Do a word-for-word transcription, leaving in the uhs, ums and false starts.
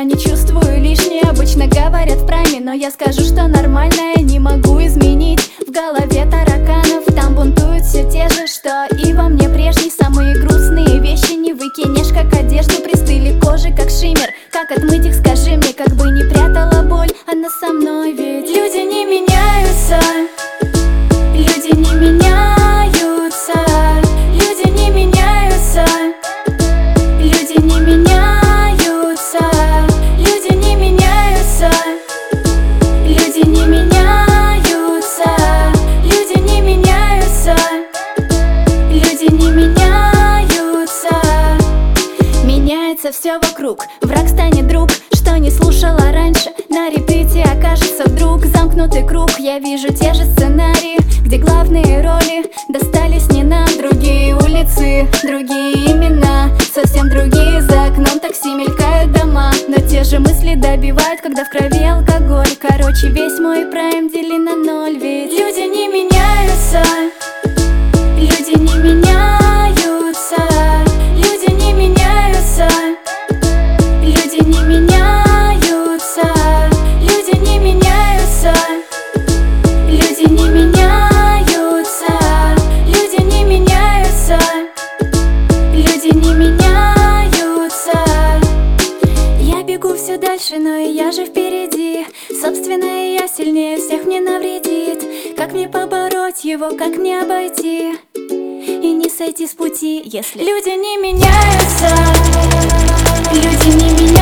не чувствую лишнее. Обычно говорят в прайме, но я скажу, что нормальное не могу изменить. В голове тараканов, там бунтуют все те же, что и во мне прежней. Самые грустные вещи не выкинешь, как одежду. Пристыли кожи, как шиммер. Как отмыть их, скажи мне, как бы не прятала боль она со мной, ведь люди не меняются. Люди не меняются. Люди не меняются. Люди не меняются. Люди не меняются. Люди не меняются. Люди не меняются. Люди не меняются. Меняется все вокруг, враг станет друг. Что не слушала раньше, на репите окажется вдруг замкнутый круг. Я вижу те же сценарии, где главные роли достались не нам. Другие улицы, другие имена, совсем другие. За окном такси мелькают дома, но те же мысли добивают, когда в крови алкоголь. Короче, весь мой прайм дели на ноль, ведь люди не меняются. Люди не меняются. Люди не меняются. Люди не меняются. Люди не меняются. Люди не меняются. Люди не меняются. Люди не меняются. Я бегу все дальше, но и я же впереди. Собственно, и я сильнее всех, мне навредит. Как мне побороть его, как мне обойти и не сойти с пути, если люди не меняются. Люди не меняются.